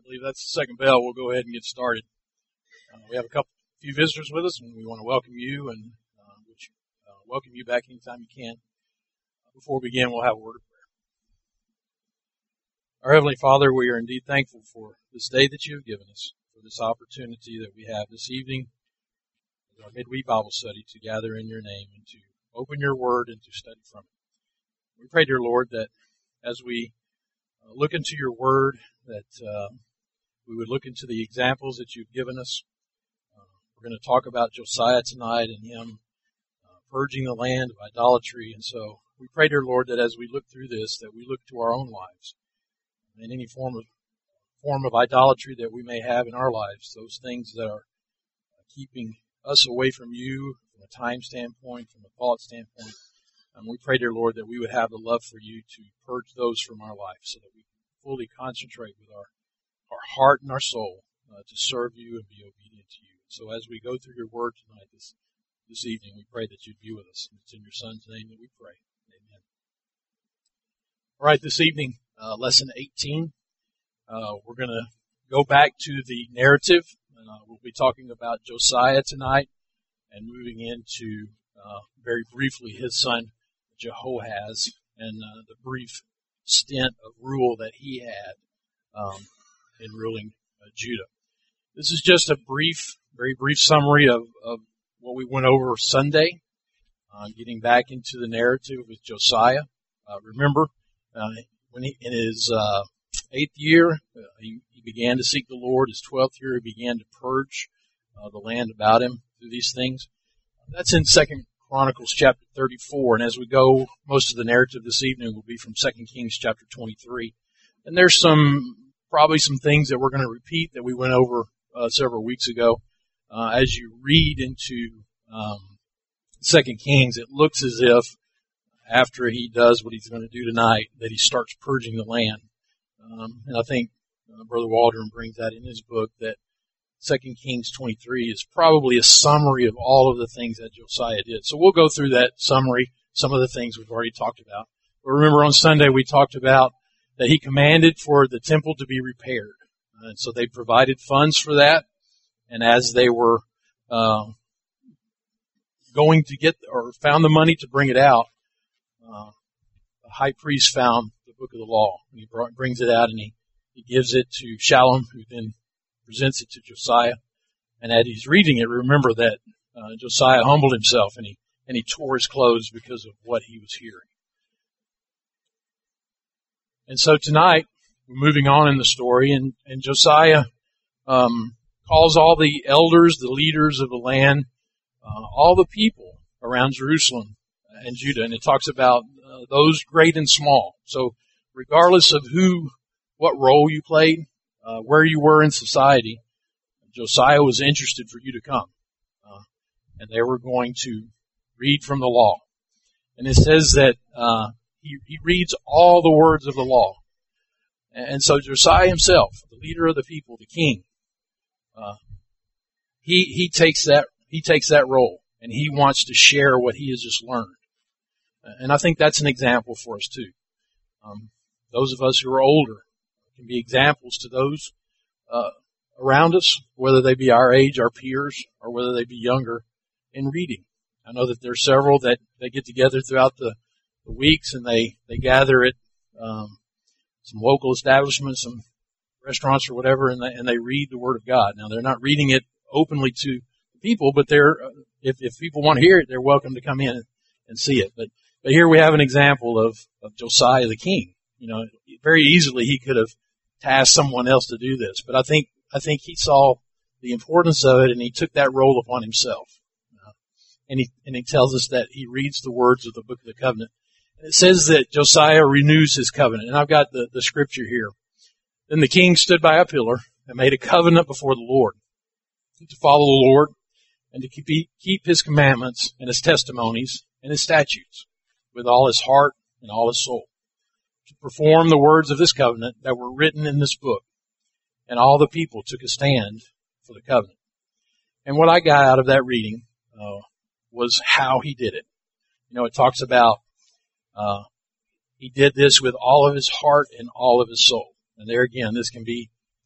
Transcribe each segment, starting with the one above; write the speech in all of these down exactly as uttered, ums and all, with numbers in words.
believe that's the second bell. We'll go ahead and get started. Uh, we have a couple, few visitors with us, and we want to welcome you and uh, which, uh, welcome you back anytime you can. Before we begin, we'll have a word of prayer. Our Heavenly Father, we are indeed thankful for this day that you have given us, for this opportunity that we have this evening, our midweek Bible study, to gather in your name and to open your word and to study from it. We pray, dear Lord, that as we uh, look into your word, that uh, we would look into the examples that you've given us. Uh, we're going to talk about Josiah tonight and him uh, purging the land of idolatry. And so we pray, dear Lord, that as we look through this, that we look to our own lives and any form of form of idolatry that we may have in our lives, those things that are keeping us away from you from a time standpoint, from a thought standpoint. And we pray, dear Lord, that we would have the love for you to purge those from our life so that we can fully concentrate with our, our heart and our soul uh, to serve you and be obedient to you. So as we go through your word tonight, this this evening, we pray that you'd be with us. It's in your Son's name that we pray. Amen. All right, this evening, uh, lesson eighteen. Uh, we're going to go back to the narrative. Uh, we'll be talking about Josiah tonight and moving into, uh, very briefly, his son Jehoahaz and uh, the brief stint of rule that he had um, in ruling uh, Judah. This is just a brief, very brief summary of, of what we went over Sunday, uh, getting back into the narrative with Josiah. Uh, remember, uh, when he, in his uh, eighth year, uh, he, he began to seek the Lord. His twelfth year, he began to purge uh, the land about him through these things. That's in Second Chronicles chapter thirty-four, and as we go, most of the narrative this evening will be from Second Kings chapter twenty-three. And there's some, probably some things that we're going to repeat that we went over uh, several weeks ago. Uh, as you read into um, Second Kings, it looks as if after he does what he's going to do tonight, that he starts purging the land. Um, and I think uh, Brother Waldron brings that in his book, that Second Kings twenty-three is probably a summary of all of the things that Josiah did. So we'll go through that summary, some of the things we've already talked about. But remember on Sunday we talked about that he commanded for the temple to be repaired. And so they provided funds for that. And as they were uh, going to get, or found the money to bring it out, uh, the high priest found the book of the law. And he brought, brings it out and he, he gives it to Shallum, who then presents it to Josiah, and as he's reading it, remember that uh, Josiah humbled himself and he and he tore his clothes because of what he was hearing. And so tonight, we're moving on in the story, and, and Josiah um, calls all the elders, the leaders of the land, uh, all the people around Jerusalem and Judah, and it talks about uh, those great and small. So regardless of who, what role you played, Uh, where you were in society, Josiah was interested for you to come. Uh, and they were going to read from the law. And it says that uh, he, he reads all the words of the law. And so Josiah himself, the leader of the people, the king, uh, he he takes that he takes that role, and he wants to share what he has just learned. And I think that's an example for us too. Um, those of us who are older can be examples to those uh, around us, whether they be our age, our peers, or whether they be younger, in reading. I know that there are several that they get together throughout the, the weeks and they, they gather at um, some local establishments, some restaurants or whatever, and they, and they read the Word of God. Now, they're not reading it openly to people, but they're if, if people want to hear it, they're welcome to come in and, and see it. But, but here we have an example of, of Josiah the king. You know, very easily he could have task someone else to do this. But I think I think he saw the importance of it, and he took that role upon himself. Uh, and he and he tells us that he reads the words of the book of the covenant. And it says that Josiah renews his covenant. And I've got the, the scripture here. Then the king stood by a pillar and made a covenant before the Lord to follow the Lord and to keep, keep his commandments and his testimonies and his statutes with all his heart and all his soul, to perform the words of this covenant that were written in this book. And all the people took a stand for the covenant. And what I got out of that reading uh, was how he did it. You know, it talks about uh, he did this with all of his heart and all of his soul. And there again, this can be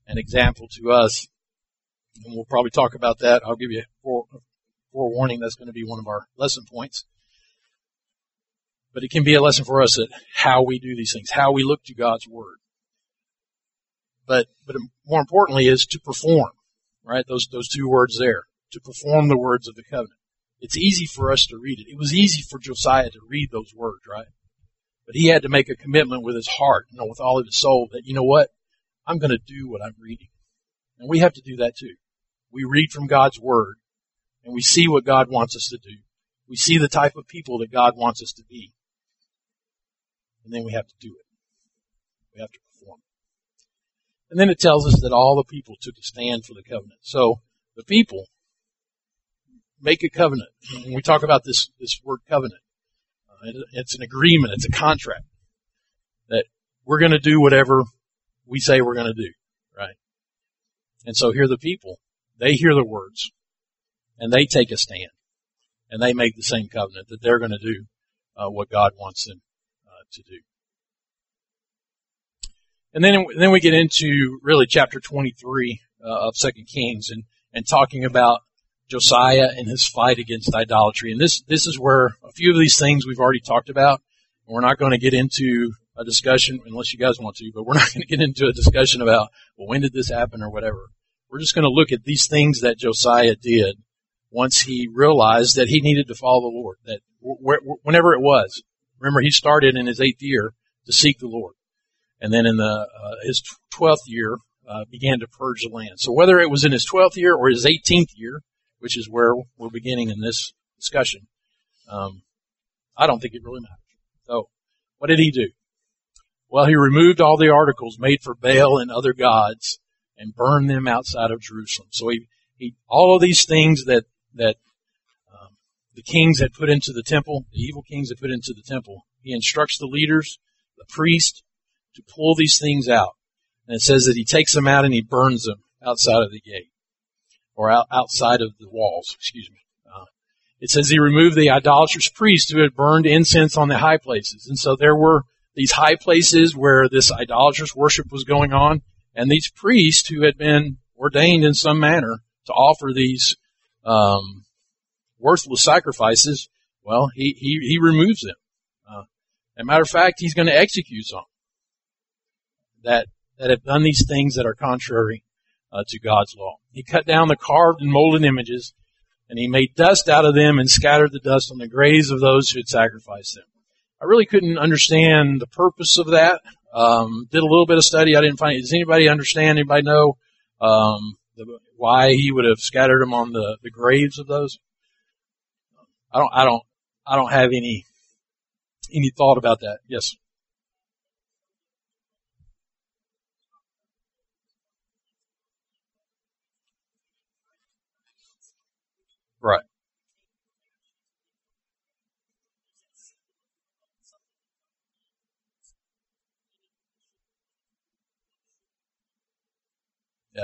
an example to us. And we'll probably talk about that. I'll give you a forewarning. That's going to be one of our lesson points. But it can be a lesson for us at how we do these things, how we look to God's Word. But, but more importantly is to perform, right? Those, those two words there, to perform the words of the covenant. It's easy for us to read it. It was easy for Josiah to read those words, right? But he had to make a commitment with his heart, you know, with all of his soul that, you know what? I'm going to do what I'm reading. And we have to do that too. We read from God's Word and we see what God wants us to do. We see the type of people that God wants us to be. And then we have to do it. We have to perform. And then it tells us that all the people took a stand for the covenant. So the people make a covenant. When we talk about this, this word covenant, uh, it's an agreement. It's a contract that we're going to do whatever we say we're going to do, right? And so here are the people. They hear the words and they take a stand and they make the same covenant that they're going to do uh, what God wants them to do. And then, then we get into really chapter twenty-three uh, of Second Kings and, and talking about Josiah and his fight against idolatry. And this, this is where a few of these things we've already talked about. And we're not going to get into a discussion unless you guys want to, but we're not going to get into a discussion about, well, when did this happen or whatever. We're just going to look at these things that Josiah did once he realized that he needed to follow the Lord, that wh- whenever it was. Remember, he started in his eighth year to seek the Lord. And then in the uh, his twelfth year, uh, began to purge the land. So whether it was in his twelfth year or his eighteenth year, which is where we're beginning in this discussion, um, I don't think it really matters. So what did he do? Well, he removed all the articles made for Baal and other gods and burned them outside of Jerusalem. So he, he all of these things that, that the kings had put into the temple, the evil kings had put into the temple. He instructs the leaders, the priest, to pull these things out. And it says that he takes them out and he burns them outside of the gate. Or out, outside of the walls, excuse me. Uh, it says he removed the idolatrous priests who had burned incense on the high places. And so there were these high places where this idolatrous worship was going on. And these priests who had been ordained in some manner to offer these um worthless sacrifices, well, he, he, he removes them. Uh, as a matter of fact, he's going to execute some that, that have done these things that are contrary uh, to God's law. He cut down the carved and molded images, and he made dust out of them and scattered the dust on the graves of those who had sacrificed them. I really couldn't understand the purpose of that. Um, did a little bit of study. I didn't find it. Does anybody understand? Anybody know um, the, why he would have scattered them on the, the graves of those? I don't, I don't, I don't have any, any thought about that. Yes. Right. Yeah.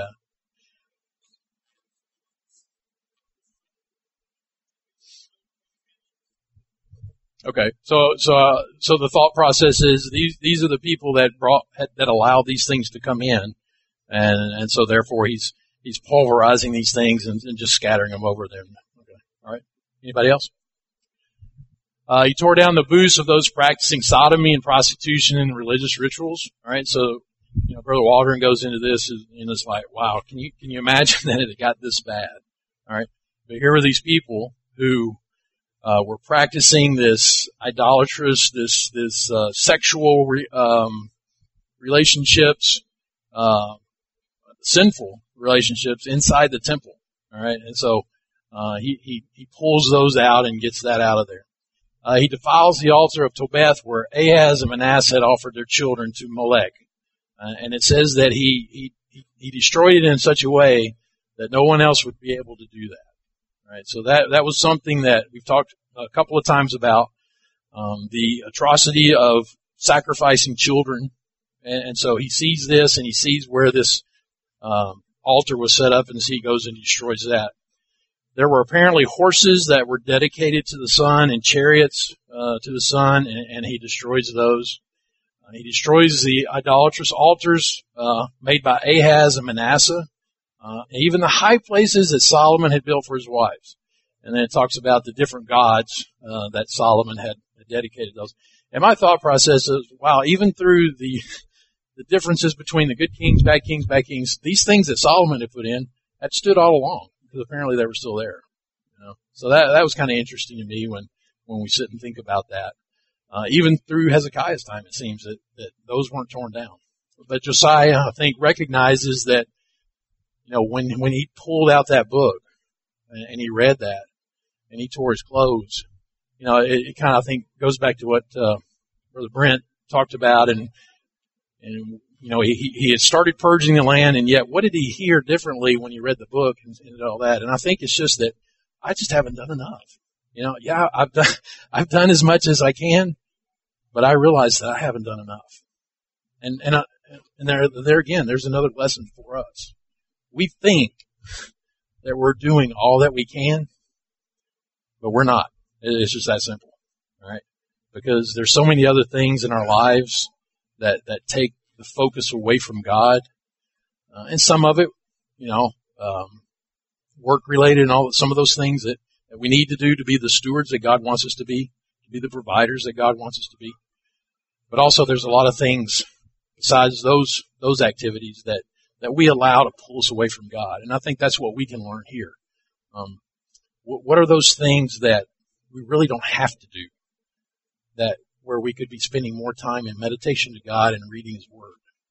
Okay, so so uh, so the thought process is these these are the people that brought that allowed these things to come in, and and so therefore he's he's pulverizing these things and, and just scattering them over there. Okay, all right. Anybody else? Uh, he tore down the booths of those practicing sodomy and prostitution and religious rituals. All right, so you know Brother Waldron goes into this and it's like, wow, can you can you imagine that it got this bad? All right, but here are these people who. Uh, we're practicing this idolatrous, this this uh, sexual re, um, relationships, uh, sinful relationships inside the temple. All right, and so uh, he he he pulls those out and gets that out of there. Uh, he defiles the altar of Tobeth, where Ahaz and Manasseh had offered their children to Molech, uh, and it says that he he he destroyed it in such a way that no one else would be able to do that. Right, so that that was something that we've talked a couple of times about, um, the atrocity of sacrificing children, and, and so he sees this and he sees where this um, altar was set up, and so he goes and destroys that. There were apparently horses that were dedicated to the sun and chariots uh, to the sun, and, and he destroys those. Uh, he destroys the idolatrous altars uh, made by Ahaz and Manasseh, uh, and even the high places that Solomon had built for his wives. And then it talks about the different gods uh, that Solomon had dedicated those. And my thought process is, wow, even through the the differences between the good kings, bad kings, bad kings, these things that Solomon had put in had stood all along, because apparently they were still there. You know? So that that was kind of interesting to me when, when we sit and think about that. Uh, even through Hezekiah's time, it seems that, that those weren't torn down. But Josiah, I think, recognizes that, you know, when when he pulled out that book and, and he read that and he tore his clothes, you know, it, it kind of, I think, goes back to what uh, Brother Brent talked about, and and you know, he he had started purging the land, and yet what did he hear differently when he read the book and, and all that? And I think it's just that I just haven't done enough. You know, yeah, I've done I've done as much as I can, but I realize that I haven't done enough. And and I, and there there again, there's another lesson for us. We think that we're doing all that we can, but we're not. It's just that simple, right? Because there's so many other things in our lives that that take the focus away from God, uh, and some of it, you know, um, work related and all some of those things that, that we need to do to be the stewards that God wants us to be, to be the providers that God wants us to be. But also, there's a lot of things besides those those activities that that we allow to pull us away from God, and I think that's what we can learn here. Um, what, what are those things that we really don't have to do, that where we could be spending more time in meditation to God and reading His Word?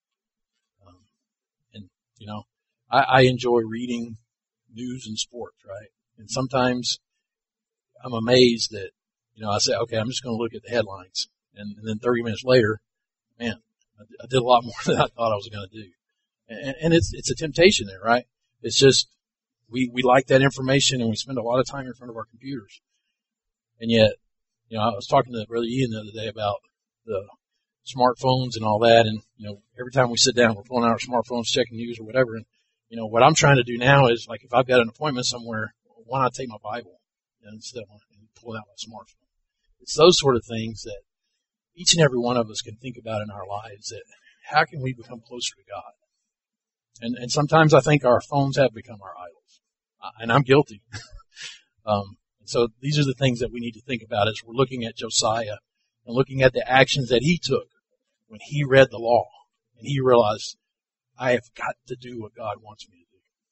Um, and, you know, I, I enjoy reading news and sports, right? And sometimes I'm amazed that, you know, I say, okay, I'm just going to look at the headlines. And, and then thirty minutes later, man, I, I did a lot more than I thought I was going to do. And, and it's it's a temptation there, right? It's just, we, we like that information and we spend a lot of time in front of our computers. And yet, you know, I was talking to Brother Ian the other day about the smartphones and all that, and, you know, every time we sit down, we're pulling out our smartphones, checking news or whatever, and, you know, what I'm trying to do now is, like, if I've got an appointment somewhere, why not take my Bible instead of pulling out my smartphone? It's those sort of things that each and every one of us can think about in our lives, that how can we become closer to God? And and sometimes I think our phones have become our idols, and I'm guilty. um So these are the things that we need to think about as we're looking at Josiah and looking at the actions that he took when he read the law and he realized, I have got to do what God wants me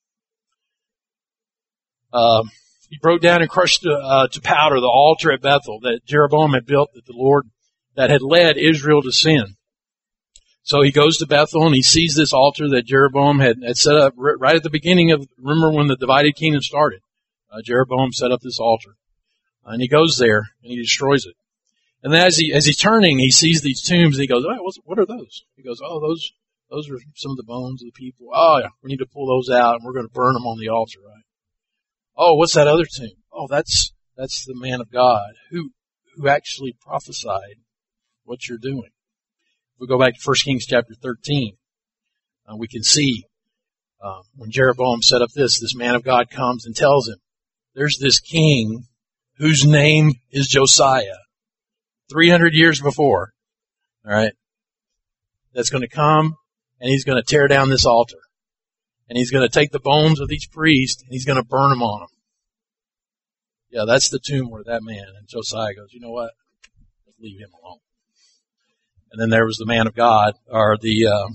to do. Um, he broke down and crushed uh, to powder the altar at Bethel that Jeroboam had built, that the Lord that had led Israel to sin. So he goes to Bethel and he sees this altar that Jeroboam had, had set up right at the beginning of, remember when the divided kingdom started. Uh, Jeroboam set up this altar, uh, and he goes there and he destroys it. And then as he as he's turning, he sees these tombs and he goes, oh, "What are those?" He goes, "Oh, those those are some of the bones of the people. Oh, yeah, we need to pull those out and we're going to burn them on the altar, right? Oh, what's that other tomb? Oh, that's that's the man of God who who actually prophesied what you're doing." If we go back to First Kings chapter thirteen, uh, we can see uh, when Jeroboam set up this, this man of God comes and tells him, there's this king whose name is Josiah, three hundred years before, all right, that's going to come and he's going to tear down this altar. And he's going to take the bones of these priests and he's going to burn them on them. Yeah, that's the tomb where that man, and Josiah goes, you know what? Let's leave him alone. And then there was the man of God, or the, uh,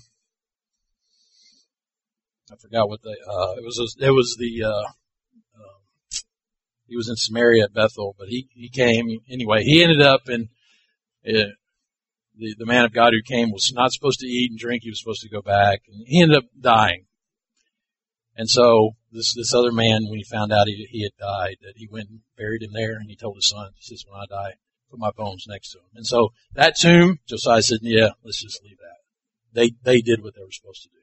I forgot what the, uh, it was, it was the, uh, he was in Samaria at Bethel, but he, he came, anyway, he ended up in, uh, the, the man of God who came was not supposed to eat and drink, he was supposed to go back, and he ended up dying. And so, this, this other man, when he found out he, he had died, that he went and buried him there, and he told his son, he says, when I die, put my bones next to him. And so, that tomb, Josiah said, yeah, let's just leave that. They, they did what they were supposed to do.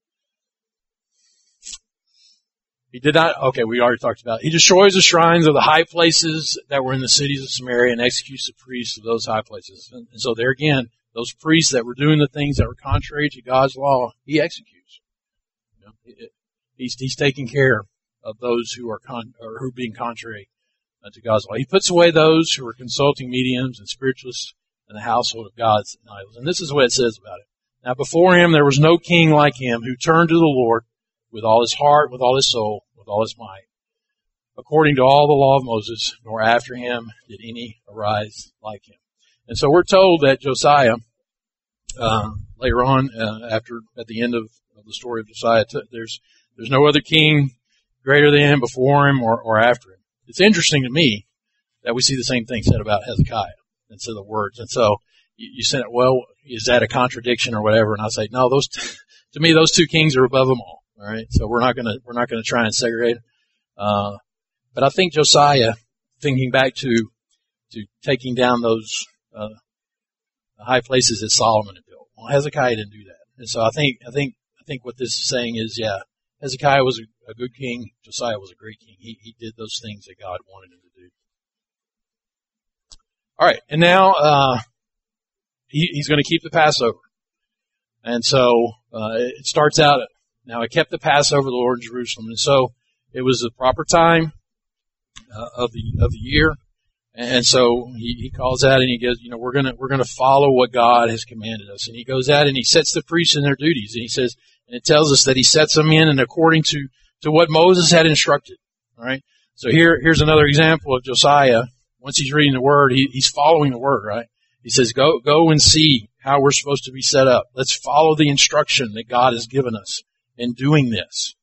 He did not, okay, we already talked about it. He destroys the shrines of the high places that were in the cities of Samaria and executes the priests of those high places. And, and so there again, those priests that were doing the things that were contrary to God's law, he executes. You know, it, he's, he's taking care of those who are con, or who are being contrary uh, to God's law. He puts away those who are consulting mediums and spiritualists and the household of gods and idols. And this is what it says about it. Now before him there was no king like him who turned to the Lord with all his heart, with all his soul, with all his might, according to all the law of Moses, nor after him did any arise like him. And so we're told that Josiah, uh, later on, uh, after, at the end of, of the story of Josiah, t- there's, there's no other king greater than him, before him, or, or after him. It's interesting to me that we see the same thing said about Hezekiah, and so the words. And so you, you said, well, is that a contradiction or whatever? And I say, no, those, t- to me, those two kings are above them all. All right. So we're not going to, we're not going to try and segregate. Uh, but I think Josiah, thinking back to, to taking down those, uh, high places that Solomon had built. Well, Hezekiah didn't do that. And so I think, I think, I think what this is saying is, yeah, Hezekiah was a, a good king. Josiah was a great king. He, he did those things that God wanted him to do. All right. And now, uh, he, he's going to keep the Passover. And so, uh, it starts out, now I kept the Passover, the Lord in Jerusalem. And so it was the proper time, uh, of the, of the year. And so he, he calls out and he goes, you know, we're going to, we're going to follow what God has commanded us. And he goes out and he sets the priests in their duties. And he says, and it tells us that he sets them in and according to, to what Moses had instructed. All right. So here, here's another example of Josiah. Once he's reading the word, he, he's following the word, right? He says, go, go and see how we're supposed to be set up. Let's follow the instruction that God has given us in doing this.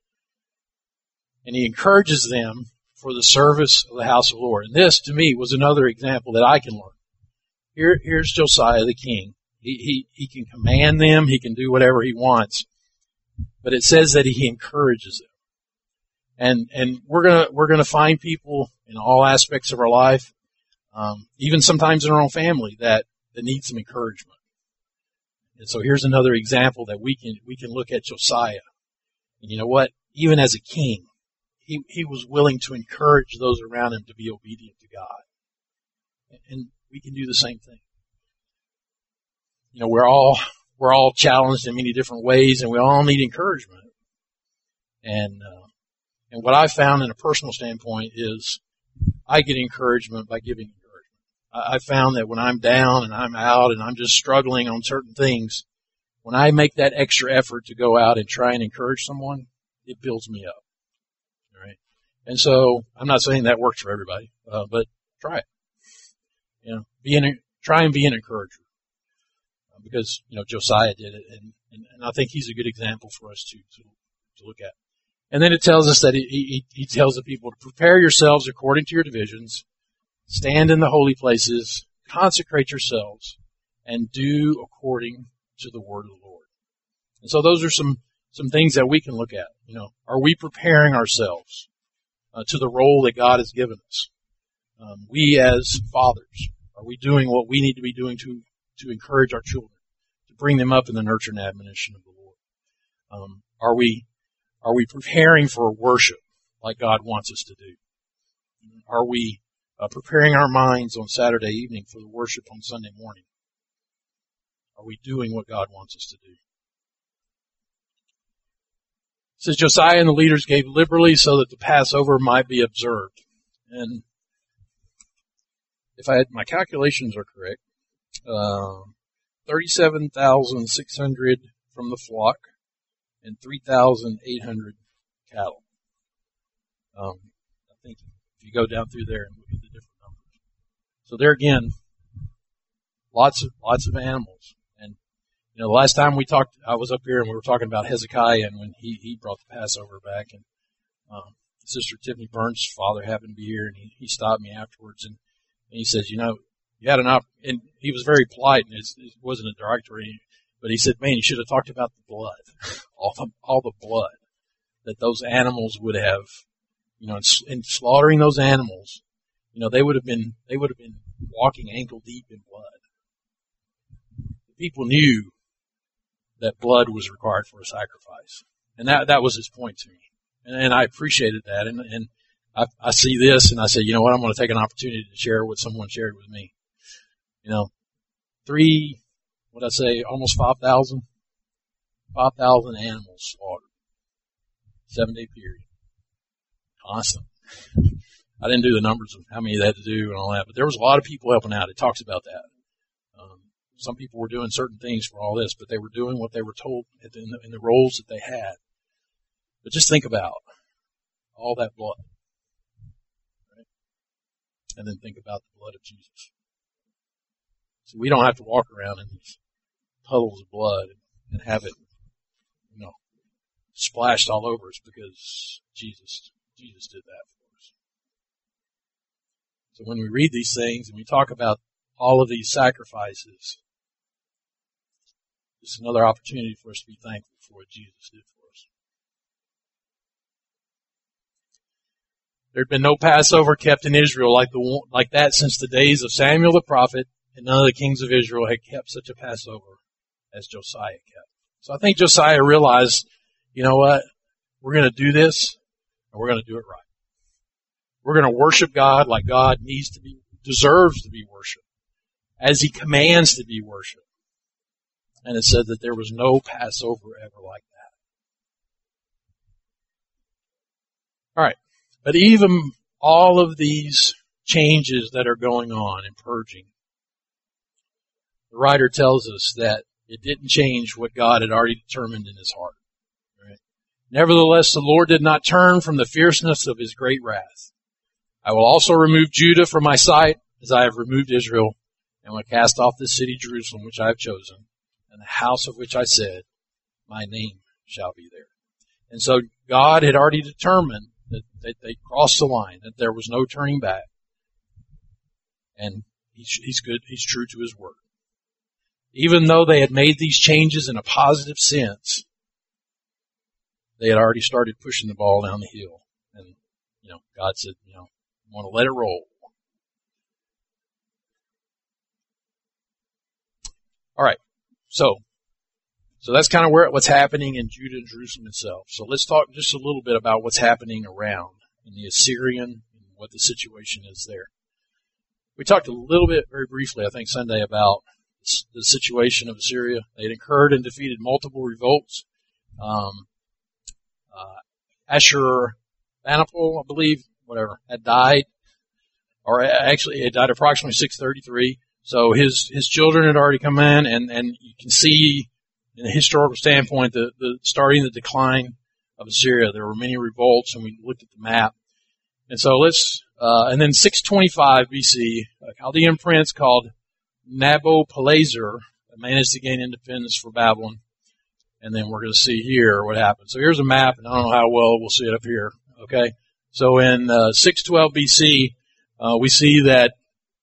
And he encourages them for the service of the house of the Lord. And this, to me, was another example that I can learn. Here, here's Josiah the king. He, he, he can command them. He can do whatever he wants. But it says that he encourages them. And, and we're gonna, we're gonna find people in all aspects of our life, um, even sometimes in our own family, that, that need some encouragement. And so here's another example that we can, we can look at Josiah. And you know what? Even as a king, He, he was willing to encourage those around him to be obedient to God. And we can do the same thing. You know, we're all, we're all challenged in many different ways and we all need encouragement. And, uh, and what I've found in a personal standpoint is I get encouragement by giving encouragement. I, I found that when I'm down and I'm out and I'm just struggling on certain things, when I make that extra effort to go out and try and encourage someone, it builds me up. And so, I'm not saying that works for everybody, uh, but try it. You know, be an, try and be an encourager. Uh, because, you know, Josiah did it, and, and, and I think he's a good example for us to, to, to look at. And then it tells us that he, he, he tells the people to prepare yourselves according to your divisions, stand in the holy places, consecrate yourselves, and do according to the word of the Lord. And so those are some, some things that we can look at. You know, are we preparing ourselves Uh, to the role that God has given us? Um, we as fathers, are we doing what we need to be doing to, to encourage our children, to bring them up in the nurture and admonition of the Lord? Um, are we, are we preparing for worship like God wants us to do? Are we uh, preparing our minds on Saturday evening for the worship on Sunday morning? Are we doing what God wants us to do? It says Josiah and the leaders gave liberally so that the Passover might be observed. And if I had, my calculations are correct, uh, thirty-seven thousand six hundred from the flock and three thousand eight hundred cattle. Um, I think if you go down through there and look at the different numbers. So there again, lots of, lots of animals. You know, the last time we talked, I was up here and we were talking about Hezekiah and when he, he brought the Passover back, and um, Sister Tiffany Burns' father happened to be here and he, he stopped me afterwards and, and he says, you know, you had an op, and he was very polite and it's, it wasn't a derogatory, but he said, man, you should have talked about the blood, all the, all the blood that those animals would have, you know, in, in slaughtering those animals, you know, they would have been, they would have been walking ankle deep in blood. The people knew that blood was required for a sacrifice. And that, that was his point to me. And, and I appreciated that. And, and I, I see this and I say, you know what, I'm going to take an opportunity to share what someone shared with me. You know, three, what I say, almost five thousand, five thousand animals slaughtered. Seven day period. Constant. I didn't do the numbers of how many they had to do and all that, but there was a lot of people helping out. It talks about that. some people were doing certain things for all this, but they were doing what they were told in the, in the roles that they had. But just think about all that blood. Right? And then think about the blood of Jesus. So we don't have to walk around in these puddles of blood and have it, you know, splashed all over us because Jesus, Jesus did that for us. So when we read these things and we talk about all of these sacrifices, it's another opportunity for us to be thankful for what Jesus did for us. There had been no Passover kept in Israel like the like that since the days of Samuel the prophet, and none of the kings of Israel had kept such a Passover as Josiah kept. So I think Josiah realized, you know what, we're going to do this, and we're going to do it right. We're going to worship God like God needs to be, deserves to be worshipped, as He commands to be worshipped. And it said that there was no Passover ever like that. All right. But even all of these changes that are going on in purging, the writer tells us that it didn't change what God had already determined in His heart. Right? Nevertheless, the Lord did not turn from the fierceness of His great wrath. I will also remove Judah from my sight, as I have removed Israel, and will cast off this city Jerusalem, which I have chosen, and the house of which I said, my name shall be there. And so God had already determined that, that they crossed the line, that there was no turning back. And he's, he's good, he's true to His word. Even though they had made these changes in a positive sense, they had already started pushing the ball down the hill. And, you know, God said, you know, I want to let it roll. All right. So, so that's kind of where what's happening in Judah and Jerusalem itself. So let's talk just a little bit about what's happening around in the Assyrian and what the situation is there. We talked a little bit, very briefly, I think Sunday, about the situation of Assyria. They had incurred and defeated multiple revolts. Um, uh, Ashurbanipal, I believe, whatever, had died, or actually he had died approximately six thirty-three. So his, his children had already come in, and, and you can see in a historical standpoint the, the starting the decline of Assyria. There were many revolts, and we looked at the map. And so let's, uh, and then six twenty-five B C, a Chaldean prince called Nabopolassar managed to gain independence for Babylon. And then we're going to see here what happened. So here's a map, and I don't know how well we'll see it up here. Okay. So in, uh, six twelve B C, uh, we see that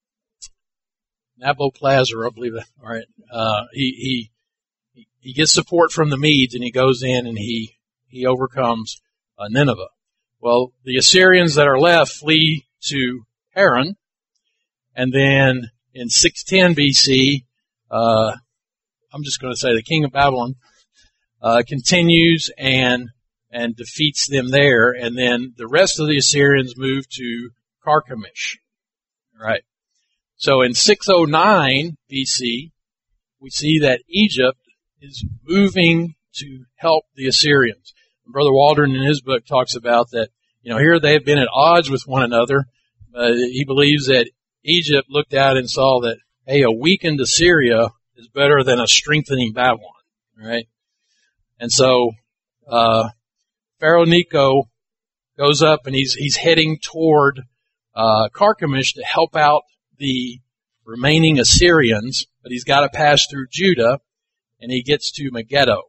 Nabopolassar, I believe that, all right, uh, he, he, he gets support from the Medes, and he goes in and he, he overcomes uh, Nineveh. Well, the Assyrians that are left flee to Haran, and then in six ten B C, uh, I'm just going to say the king of Babylon, uh, continues and, and defeats them there, and then the rest of the Assyrians move to Carchemish. All right. So in six oh nine B C, we see that Egypt is moving to help the Assyrians. Brother Waldron in his book talks about that, you know, here they have been at odds with one another. Uh, he believes that Egypt looked out and saw that, hey, a weakened Assyria is better than a strengthening Babylon, right? And so, uh, Pharaoh Necho goes up and he's, he's heading toward, uh, Carchemish to help out the remaining Assyrians, but he's got to pass through Judah, and he gets to Megiddo.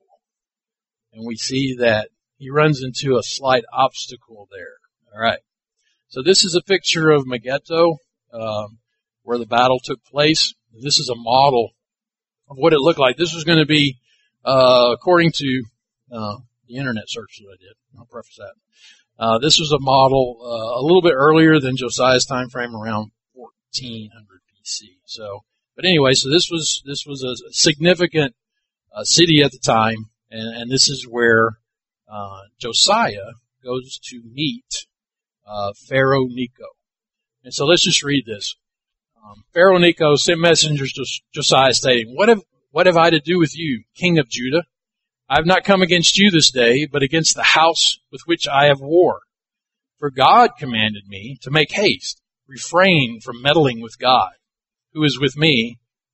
And we see that he runs into a slight obstacle there. All right. So this is a picture of Megiddo, um, where the battle took place. This is a model of what it looked like. This was going to be, uh, according to uh, the internet search that I did. I'll preface that. Uh, this was a model uh, a little bit earlier than Josiah's time frame, around fourteen hundred B C. So, but anyway, so this was this was a significant uh, city at the time, and, and this is where uh, Josiah goes to meet uh, Pharaoh Necho. And so let's just read this. Um, Pharaoh Necho sent messengers to Josiah, stating, "What have what have I to do with you, king of Judah? I have not come against you this day, but against the house with which I have war. For God commanded me to make haste, refrain from meddling with God, who is with me,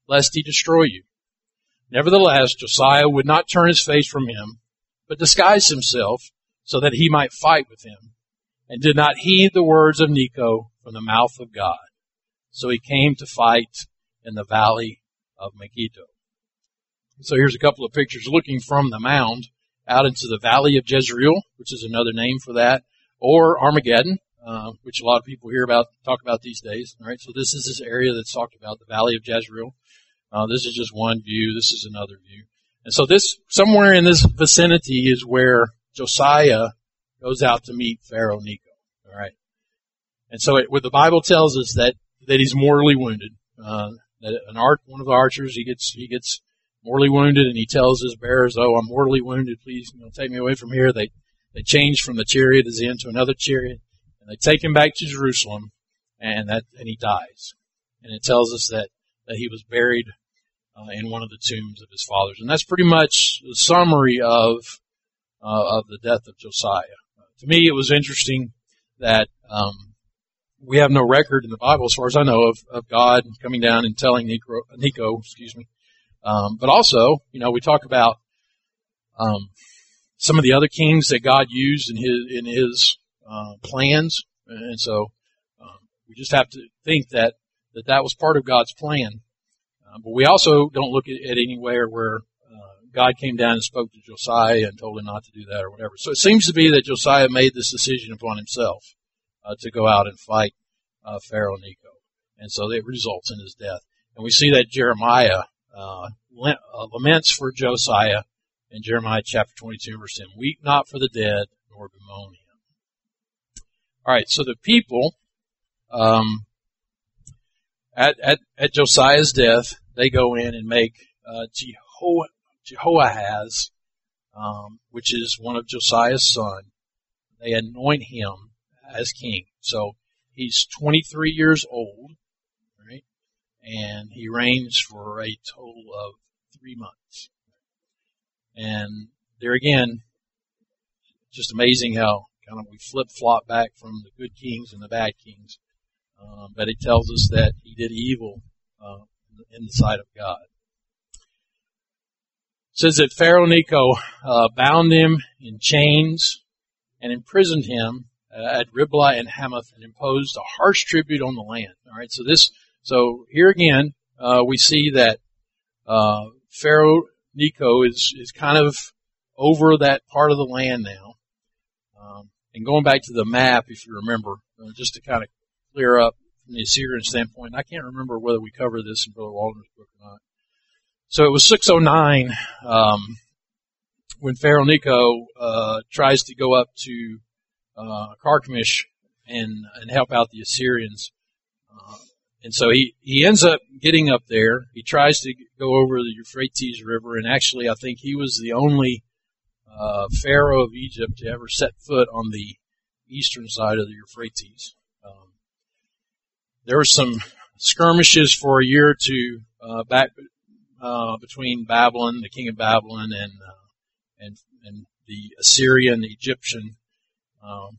lest he destroy you. Nevertheless, Josiah would not turn his face from him, but disguised himself so that he might fight with him, and did not heed the words of Necho from the mouth of God. So he came to fight in the valley of Megiddo. So here's a couple of pictures looking from the mound out into the valley of Jezreel, which is another name for that, or Armageddon, uh, which a lot of people hear about, talk about these days. All right, so this is this area that's talked about, the valley of Jezreel. Uh, this is just one view. This is another view. And so this, somewhere in this vicinity is where Josiah goes out to meet Pharaoh Necho. All right. And so it, what the Bible tells us that, that he's mortally wounded. Uh, that an art, one of the archers, he gets, he gets mortally wounded, and he tells his bearers, "Oh, I'm mortally wounded. Please, you know, take me away from here." They, they change from the chariot as in to another chariot, and they take him back to Jerusalem, and that, and he dies. And it tells us that, that he was buried Uh, in one of the tombs of his fathers. And that's pretty much the summary of uh, of the death of Josiah. Uh, to me, it was interesting that um, we have no record in the Bible, as far as I know, of, of God coming down and telling Necho, Necho excuse me. Um, but also, you know, we talk about um, some of the other kings that God used in his in his uh, plans, and so um, we just have to think that that that was part of God's plan. But we also don't look at, at anywhere where uh, God came down and spoke to Josiah and told him not to do that or whatever. So it seems to be that Josiah made this decision upon himself uh, to go out and fight uh, Pharaoh Necho. And so it results in his death. And we see that Jeremiah uh, laments for Josiah in Jeremiah chapter twenty-two, verse ten. "Weep not for the dead, nor bemoan him." All right, so the people, um, at, at, at Josiah's death, they go in and make uh, Jeho- Jehoahaz, um, which is one of Josiah's son. They anoint him as king. So he's twenty-three years old, right? And he reigns for a total of three months. And there again, just amazing how kind of we flip-flop back from the good kings and the bad kings. Um, but it tells us that he did evil uh, in the sight of God. It says that Pharaoh Necho uh, bound him in chains and imprisoned him uh, at Riblah and Hamath and imposed a harsh tribute on the land. All right, so this, so here again, uh, we see that uh, Pharaoh Necho is is kind of over that part of the land now. Um, and going back to the map, if you remember, uh, just to kind of clear up from the Assyrian standpoint. I can't remember whether we covered this in Brother Waldner's book or not. So it was six oh nine um, when Pharaoh Necho uh, tries to go up to uh, Carchemish and and help out the Assyrians. Uh, and so he, he ends up getting up there. He tries to go over the Euphrates River, and actually I think he was the only uh, Pharaoh of Egypt to ever set foot on the eastern side of the Euphrates. Um, There were some skirmishes for a year or two uh, back uh, between Babylon, the king of Babylon, and uh, and and the Assyrian Egyptian um,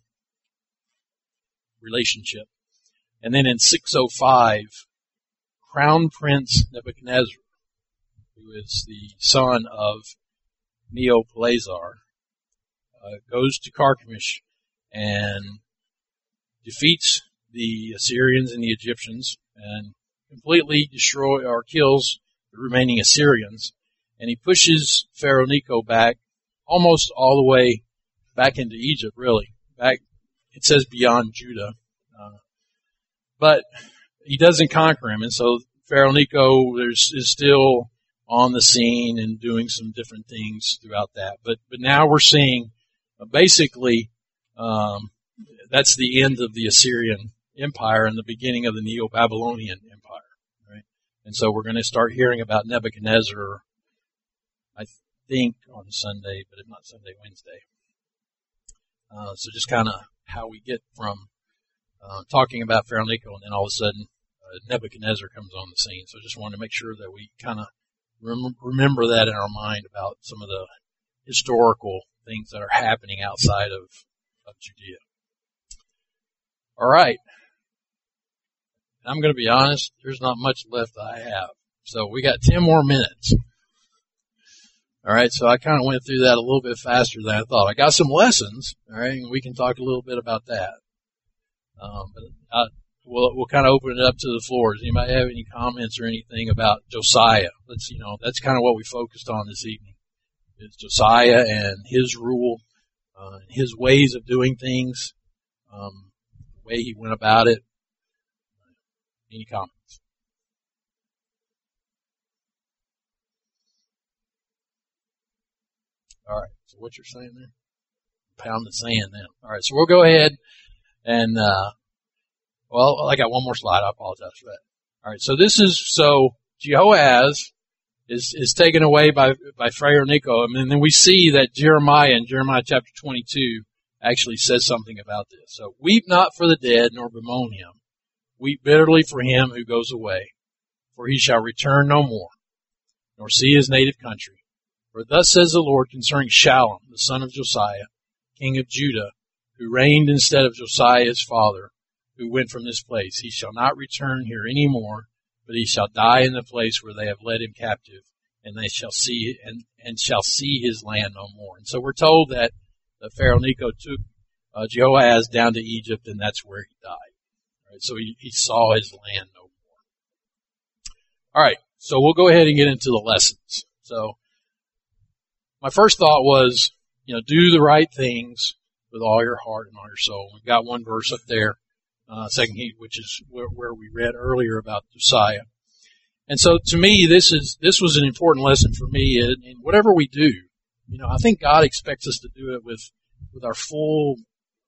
relationship. And then in six oh five, Crown Prince Nebuchadnezzar, who is the son of Neopalazar, uh, goes to Carchemish and defeats the Assyrians and the Egyptians and completely destroy or kills the remaining Assyrians. And he pushes Pharaoh Necho back almost all the way back into Egypt, really. Back, it says beyond Judah. Uh, but he doesn't conquer him. And so Pharaoh Necho is, is still on the scene and doing some different things throughout that. But, but now we're seeing uh, basically, um, that's the end of the Assyrian Empire and the beginning of the Neo-Babylonian Empire, right? And so we're going to start hearing about Nebuchadnezzar, I think, on Sunday, but if not Sunday, Wednesday. Uh, so just kind of how we get from uh, talking about Pharaoh Necho, and then all of a sudden uh, Nebuchadnezzar comes on the scene. So I just wanted to make sure that we kind of rem- remember that in our mind about some of the historical things that are happening outside of, of Judea. All right. I'm going to be honest, there's not much left I have. So we got ten more minutes. All right, so I kind of went through that a little bit faster than I thought. I got some lessons, all right, and we can talk a little bit about that. Um, but I, we'll we'll kind of open it up to the floor. Does anybody have any comments or anything about Josiah? Let's you know that's kind of what we focused on this evening. Is Josiah and his rule, uh, his ways of doing things, um, the way he went about it. Any comments? All right. So what you're saying there? Pound the sand then. All right. So we'll go ahead and, uh, well, I got one more slide. I apologize for that. All right. So this is, so Jehoahaz is, is taken away by, by Pharaoh Necho. And then we see that Jeremiah in Jeremiah chapter twenty-two actually says something about this. So weep not for the dead nor bemoan him. Weep bitterly for him who goes away, for he shall return no more, nor see his native country. For thus says the Lord concerning Shallum, the son of Josiah, king of Judah, who reigned instead of Josiah his father, who went from this place. He shall not return here any more, but he shall die in the place where they have led him captive, and they shall see and, and shall see his land no more. And so we're told that the Pharaoh Necho took uh, Jehoahaz down to Egypt, and that's where he died. All right, so he, he saw his land no more. All right, so we'll go ahead and get into the lessons. So my first thought was, you know, do the right things with all your heart and all your soul. We've got one verse up there, uh, Second Kings, which is where, where we read earlier about Josiah. And so to me, this is, this was an important lesson for me in, in whatever we do. You know, I think God expects us to do it with, with our full,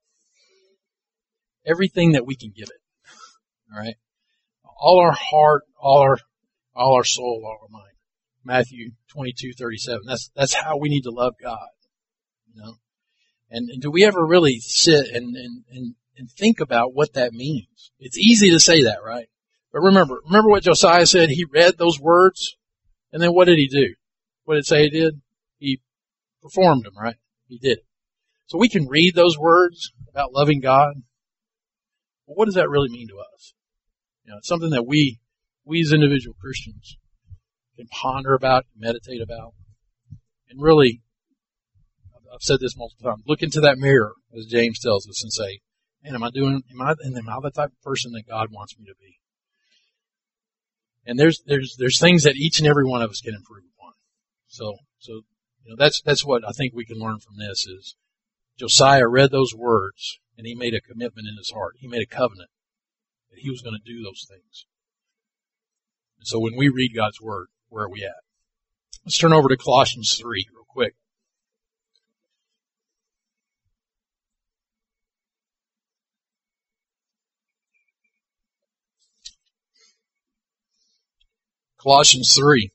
everything that we can give it. All right. All our heart, all our, all our soul, all our mind. Matthew twenty-two thirty-seven. That's, that's how we need to love God. You know? And, and do we ever really sit and, and, and, and think about what that means? It's easy to say that, right? But remember, remember what Josiah said? He read those words, and then what did he do? What did it say he did? He performed them, right? He did. So we can read those words about loving God. But what does that really mean to us? You know, it's something that we, we as individual Christians can ponder about, meditate about, and really, I've said this multiple times, look into that mirror, as James tells us, and say, man, am I doing, am I, am I the type of person that God wants me to be? And there's, there's, there's things that each and every one of us can improve upon. So, so, you know, that's, that's what I think we can learn from this is Josiah read those words and he made a commitment in his heart. He made a covenant that he was going to do those things. And so when we read God's word, where are we at? Let's turn over to Colossians three real quick. Colossians three.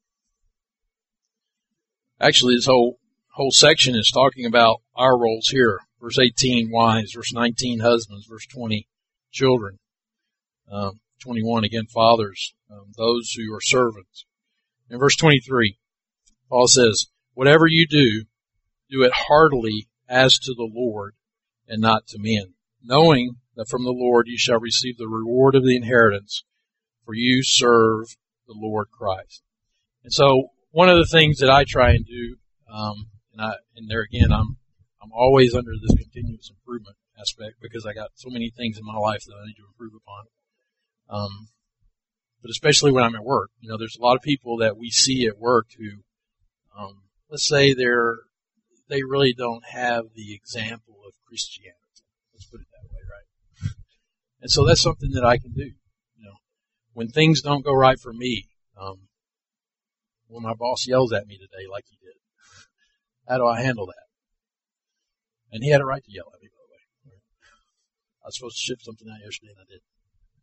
Actually, this whole whole section is talking about our roles here. Verse eighteen, wives. Verse nineteen, husbands. Verse twenty, children. Um, twenty-one, again, fathers. Um, those who are servants. In verse twenty-three, Paul says, whatever you do, do it heartily as to the Lord and not to men, knowing that from the Lord you shall receive the reward of the inheritance, for you serve the Lord Christ. And so one of the things that I try and do, um, and I, and there again, I'm, I'm always under this continuous improvement aspect because I got so many things in my life that I need to improve upon. Um, but especially when I'm at work, you know, there's a lot of people that we see at work who, um, let's say they're, they really don't have the example of Christianity. Let's put it that way, right? And so that's something that I can do. You know, when things don't go right for me, um, when my boss yells at me today like he did, how do I handle that? And he had a right to yell at me, by the way. I was supposed to ship something out yesterday and I didn't.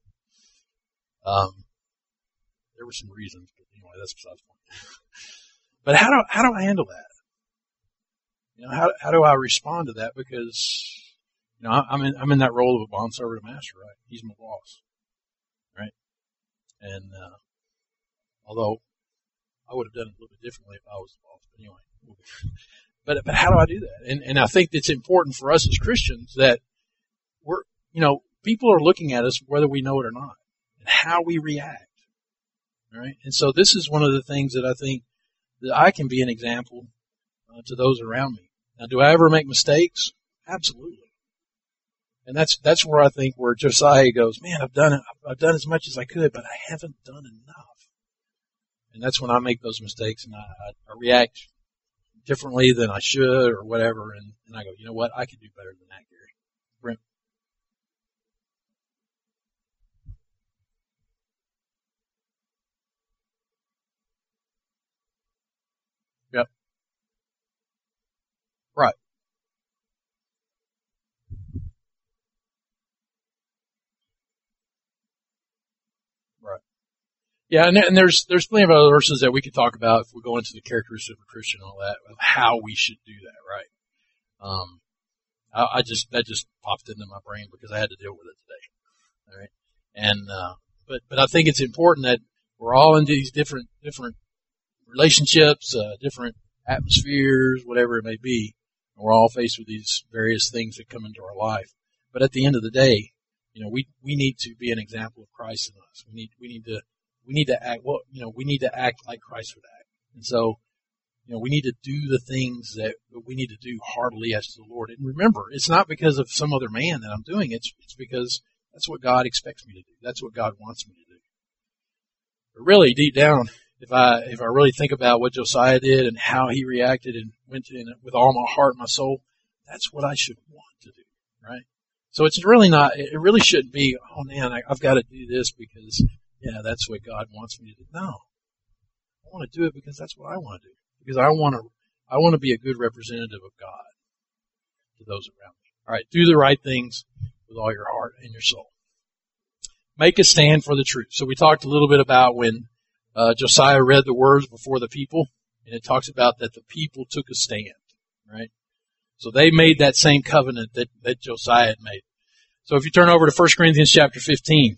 Um, there were some reasons, but anyway, that's besides the point. But how do, how do I handle that? You know, how, how do I respond to that? Because, you know, I'm in, I'm in that role of a bondservant of master, right? He's my boss, right? And, uh, although I would have done it a little bit differently if I was the boss, but anyway. But, but how do I do that? And, and I think it's important for us as Christians that we're, you know, people are looking at us whether we know it or not, and how we react. All right. And so this is one of the things that I think that I can be an example uh, to those around me. Now, do I ever make mistakes? Absolutely. And that's, that's where I think where Josiah goes, man, I've done it. I've done as much as I could, but I haven't done enough. And that's when I make those mistakes and I, I, I react differently than I should or whatever. And, and I go, you know what? I could do better than that, Gary. Brent. Yep. Right. Right. Yeah, and, and there's there's plenty of other verses that we could talk about if we go into the characteristics of a Christian and all that, of how we should do that, right? Um, I, I just that just popped into my brain because I had to deal with it today. All right, and uh, but but I think it's important that we're all in these different different relationships, uh, different atmospheres, whatever it may be, and we're all faced with these various things that come into our life. But at the end of the day, you know, we we need to be an example of Christ in us. We need we need to we need to act well. You know, we need to act like Christ would act, and so. You know, we need to do the things that we need to do heartily as to the Lord. And remember, it's not because of some other man that I'm doing it. It's, it's because that's what God expects me to do. That's what God wants me to do. But really, deep down, if I if I really think about what Josiah did and how he reacted and went to it with all my heart and my soul, that's what I should want to do, right? So it's really not. It really shouldn't be. Oh man, I, I've got to do this because yeah, that's what God wants me to do. No, I want to do it because that's what I want to do. Because I want to, I want to be a good representative of God to those around me. All right, do the right things with all your heart and your soul. Make a stand for the truth. So we talked a little bit about when uh, Josiah read the words before the people, and it talks about that the people took a stand, right? So they made that same covenant that, that Josiah had made. So if you turn over to First Corinthians chapter fifteen.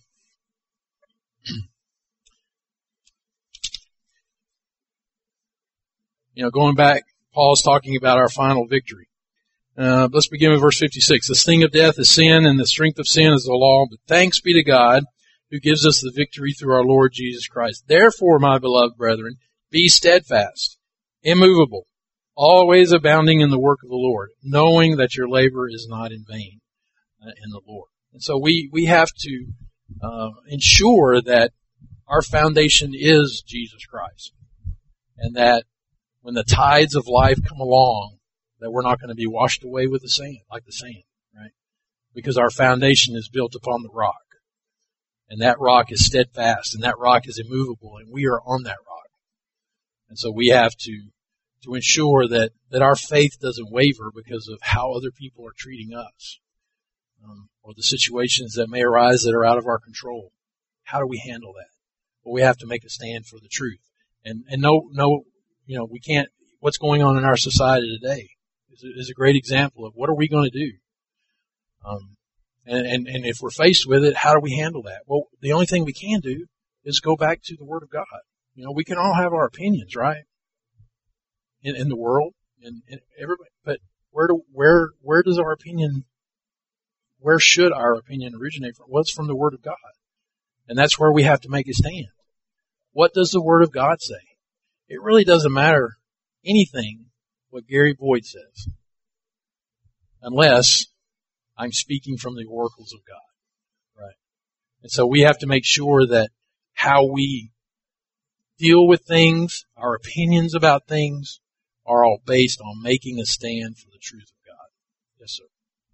You know, going back, Paul's talking about our final victory. Uh, let's begin with verse fifty-six. The sting of death is sin, and the strength of sin is the law. But thanks be to God, who gives us the victory through our Lord Jesus Christ. Therefore, my beloved brethren, be steadfast, immovable, always abounding in the work of the Lord, knowing that your labor is not in vain uh, in the Lord. And so we, we have to uh, ensure that our foundation is Jesus Christ, and that when the tides of life come along, that we're not going to be washed away with the sand, like the sand, right? Because our foundation is built upon the rock. And that rock is steadfast, and that rock is immovable, and we are on that rock. And so we have to, to ensure that, that our faith doesn't waver because of how other people are treating us, um, or the situations that may arise that are out of our control. How do we handle that? Well, we have to make a stand for the truth. And, and no, no, You know, we can't, what's going on in our society today is a, is a great example of what are we going to do? Um, and, and, and if we're faced with it, how do we handle that? Well, the only thing we can do is go back to the Word of God. You know, we can all have our opinions, right? In, in the world and, and everybody, but where do, where, where does our opinion, where should our opinion originate from? Well, it's from the Word of God. And that's where we have to make a stand. What does the Word of God say? It really doesn't matter anything what Gary Boyd says, unless I'm speaking from the oracles of God, right? And so we have to make sure that how we deal with things, our opinions about things, are all based on making a stand for the truth of God. Yes, sir.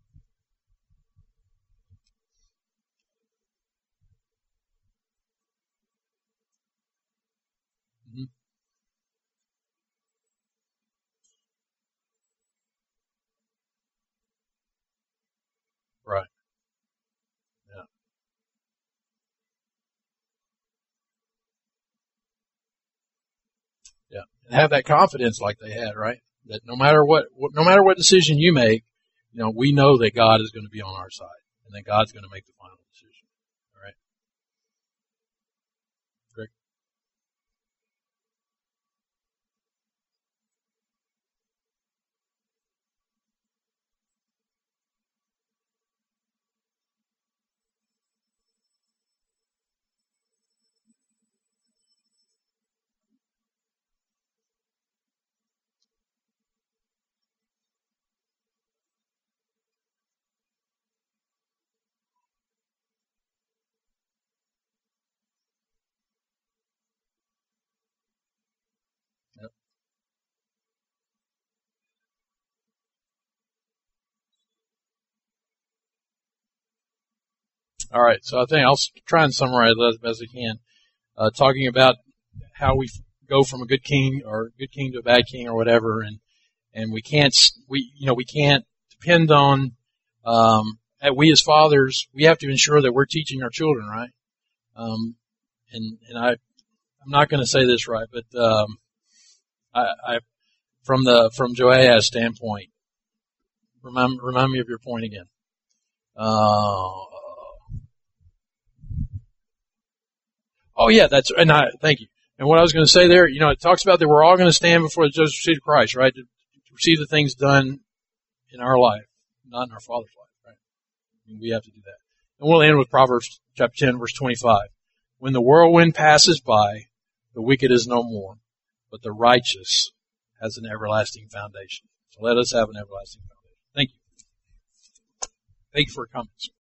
Mm-hmm. Right. Yeah. Yeah. And have that confidence like they had, right? That no matter what, no matter what decision you make, you know, we know that God is going to be on our side and that God's going to make the final decision. All right. Greg? All right, so I think I'll try and summarize that as best I can. Uh, talking about how we go from a good king or good king to a bad king or whatever, and and we can't we you know we can't depend on um, we as fathers. We have to ensure that we're teaching our children right. Um, and and I I'm not going to say this right, but um, I, I from the from Joahaz's standpoint, remind remind me of your point again. Uh, oh yeah, that's and I thank you. And what I was going to say there, you know, it talks about that we're all going to stand before the judgment seat of Christ, right? To, to receive the things done in our life, not in our Father's life, right? I mean, we have to do that. And we'll end with Proverbs chapter ten, verse twenty-five. When the whirlwind passes by, the wicked is no more, but the righteous has an everlasting foundation. So let us have an everlasting foundation. Thank you. Thank you for coming.